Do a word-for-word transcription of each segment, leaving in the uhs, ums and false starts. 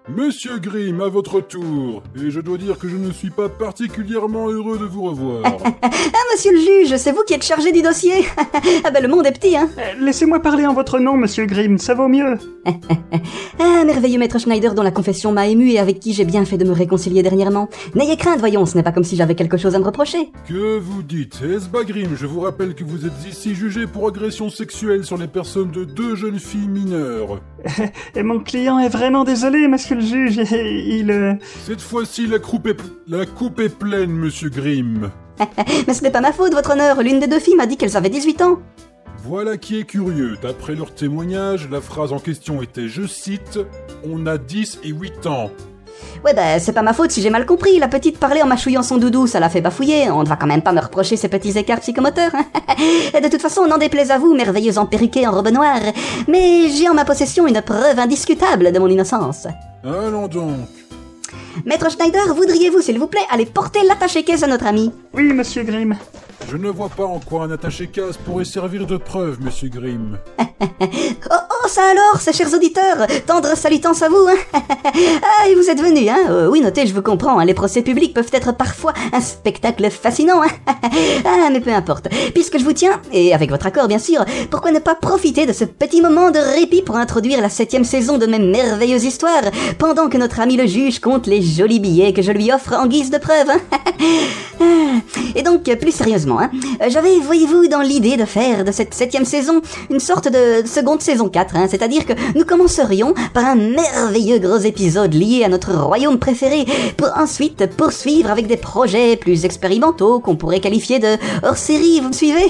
Monsieur Grimm, à votre tour. Et je dois dire que je ne suis pas particulièrement heureux de vous revoir. Ah, monsieur le juge, c'est vous qui êtes chargé du dossier. Ah ben, le monde est petit, hein. Euh, laissez-moi parler en votre nom, monsieur Grimm, ça vaut mieux. Ah, merveilleux maître Schneider dont la confession m'a ému et avec qui j'ai bien fait de me réconcilier dernièrement. N'ayez crainte, voyons, ce n'est pas comme si j'avais quelque chose à me reprocher. Que vous dites, Esba Grimm? Je vous rappelle que vous êtes ici jugé pour agression sexuelle sur les personnes de deux jeunes filles mineures. Et mon client est vraiment désolé, monsieur le juge, il... Euh... Cette fois-ci, la coupe est, la coupe est pleine, monsieur Grimm. Mais ce n'est pas ma faute, votre honneur. L'une des deux filles m'a dit qu'elles avaient dix-huit ans. Voilà qui est curieux. D'après leur témoignage, la phrase en question était, je cite, « On a dix et huit ans ». Ouais bah c'est pas ma faute si j'ai mal compris, la petite parlait en mâchouillant son doudou, ça l'a fait bafouiller, on ne va quand même pas me reprocher ces petits écarts psychomoteurs. Et de toute façon, n'en déplaise à vous, merveilleux emperriqués en robe noire, mais j'ai en ma possession une preuve indiscutable de mon innocence. Allons donc. Maître Schneider, voudriez-vous s'il vous plaît aller porter l'attaché-caisse à notre ami? Oui, monsieur Grimm. Je ne vois pas en quoi un attaché-casse pourrait servir de preuve, monsieur Grimm. oh, oh, ça alors, ces chers auditeurs, tendre salutance à vous, hein. Ah, et vous êtes venus, hein. Euh, oui, notez, je vous comprends, hein, les procès publics peuvent être parfois un spectacle fascinant, hein. Ah, mais peu importe. Puisque je vous tiens, et avec votre accord bien sûr, pourquoi ne pas profiter de ce petit moment de répit pour introduire la septième saison de mes merveilleuses histoires, pendant que notre ami le juge compte les jolis billets que je lui offre en guise de preuve, hein. Et donc, plus sérieusement, hein, j'avais, voyez-vous, dans l'idée de faire de cette septième saison une sorte de seconde saison quatre, hein, c'est-à-dire que nous commencerions par un merveilleux gros épisode lié à notre royaume préféré, pour ensuite poursuivre avec des projets plus expérimentaux qu'on pourrait qualifier de hors-série, vous me suivez?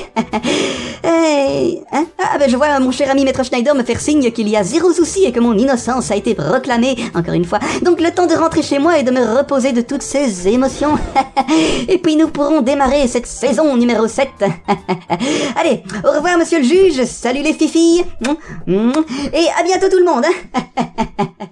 Et, hein, ah ben je vois mon cher ami Maître Schneider me faire signe qu'il y a zéro souci et que mon innocence a été proclamée, encore une fois. Donc le temps de rentrer chez moi et de me reposer de toutes ces émotions. Et puis nous pourrons démarrer cette saison numéro sept. Allez, au revoir monsieur le juge, salut les fifilles, et à bientôt tout le monde.